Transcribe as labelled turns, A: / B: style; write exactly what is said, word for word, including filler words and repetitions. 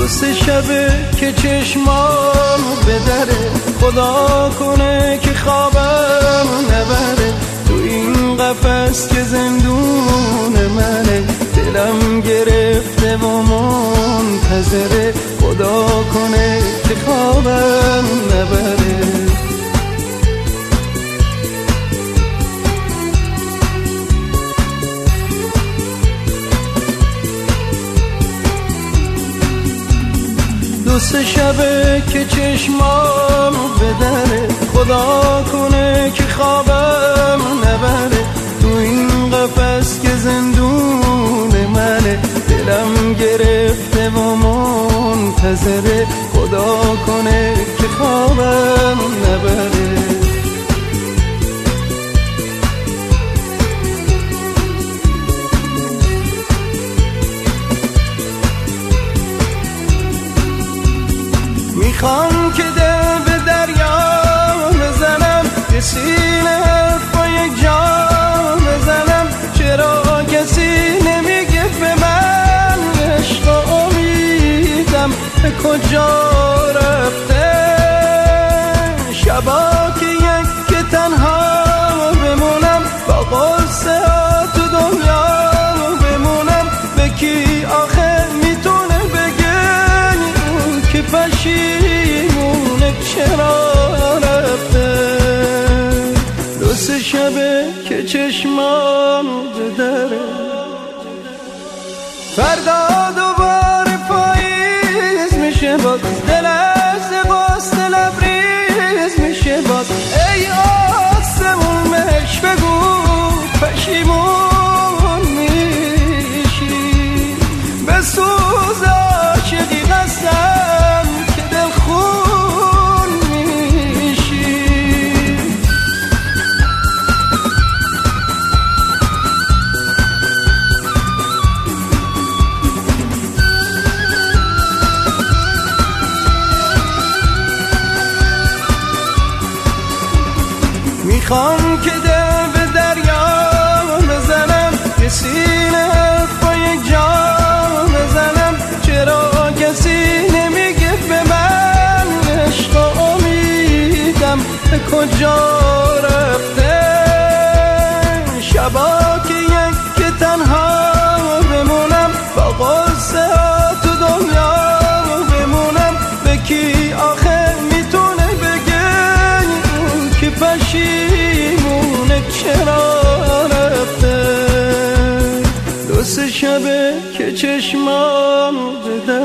A: سه شبه که چشمام به دره، خدا کنه که خوابم نبره. تو این قفس که زندون منه، دلم گرفته و منتظره، خدا کنه که خوابم نبره. دو سه شبه که چشمام به دره، خدا کنه که خوابم نبره. تو این قفس که زندون منه، دلم گرفته و منتظره، خدا کنه که خوابم نبره. میخوام که دل به دریا بزنم، یه سینه حرف با یک جام بزنم. چرا کسی نمیگه به من عشق و امیدم به کجا رفته؟ شبا که یک که تنها بمونم، با قصه ها تو دنیا بمونم. به کی آخه میتونه بگه که پشیمونه چرا رفته؟ دو سه شبه که چشمام به دره، فردا دوباره پاییز میشه باز، دل از لباس لبریز میشه باز. ای آسمون بهش بگو پشیمون میشی، به سوز عاشقی قسم که دل خون میشی. میخوام که دل به دریا بزنم، یه سینه حرف با یک جام بزنم. چرا کسی نمیگه به من عشق و امیدم به کجا رفته؟ شبا که یک که تنها بمونم، با قصه ها تو دنیا بمونم. به کی آخه میتونه بگه که پشیمونه چرا رفته؟ دو سه شبه که چشمام به